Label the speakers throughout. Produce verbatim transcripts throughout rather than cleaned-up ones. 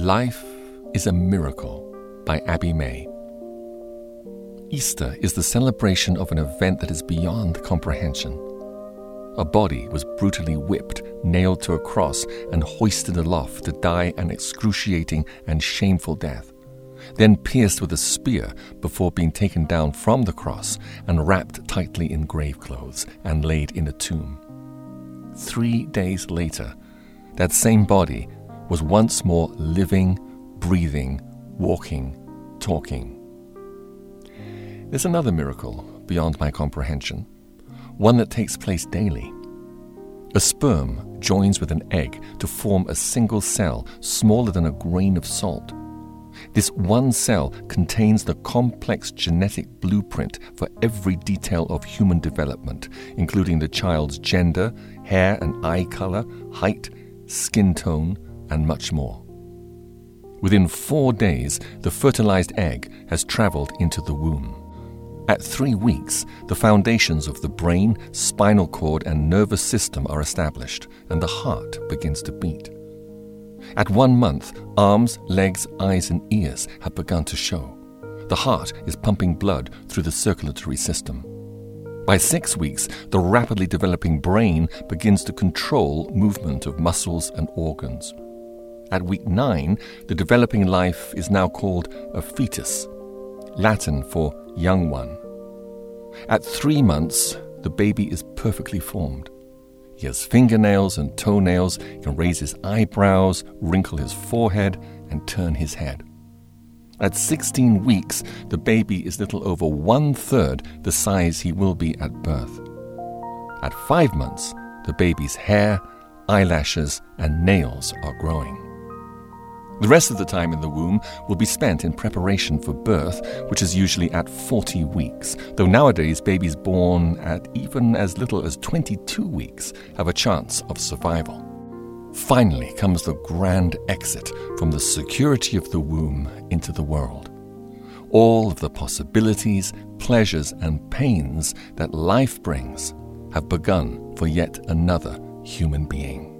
Speaker 1: Life is a Miracle by Abby May. Easter is the celebration of an event that is beyond comprehension. A body was brutally whipped, nailed to a cross, and hoisted aloft to die an excruciating and shameful death, then pierced with a spear before being taken down from the cross and wrapped tightly in grave clothes and laid in a tomb. Three days later, that same body was once more living, breathing, walking, talking. There's another miracle beyond my comprehension, one that takes place daily. A sperm joins with an egg to form a single cell smaller than a grain of salt. This one cell contains the complex genetic blueprint for every detail of human development, including the child's gender, hair and eye color, height, skin tone, and much more. Within four days, the fertilized egg has traveled into the womb. At three weeks, the foundations of the brain, spinal cord, and nervous system are established, and the heart begins to beat. At one month, arms, legs, eyes, and ears have begun to show. The heart is pumping blood through the circulatory system. By six weeks, the rapidly developing brain begins to control movement of muscles and organs. At week nine, the developing life is now called a fetus, Latin for young one. At three months, the baby is perfectly formed. He has fingernails and toenails, can raise his eyebrows, wrinkle his forehead, and turn his head. At sixteen weeks, the baby is little over one-third the size he will be at birth. At five months, the baby's hair, eyelashes, and nails are growing. The rest of the time in the womb will be spent in preparation for birth, which is usually at forty weeks, though nowadays babies born at even as little as twenty-two weeks have a chance of survival. Finally comes the grand exit from the security of the womb into the world. All of the possibilities, pleasures, and pains that life brings have begun for yet another human being.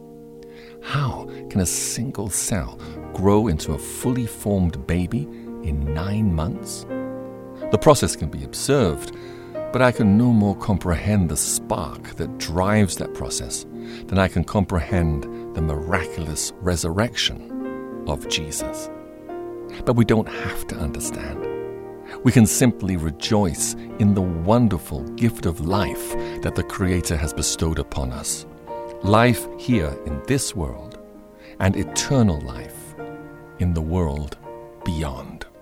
Speaker 1: How can a single cell grow into a fully formed baby in nine months? The process can be observed, but I can no more comprehend the spark that drives that process than I can comprehend the miraculous resurrection of Jesus. But we don't have to understand. We can simply rejoice in the wonderful gift of life that the Creator has bestowed upon us. Life here in this world, and eternal life in the world beyond.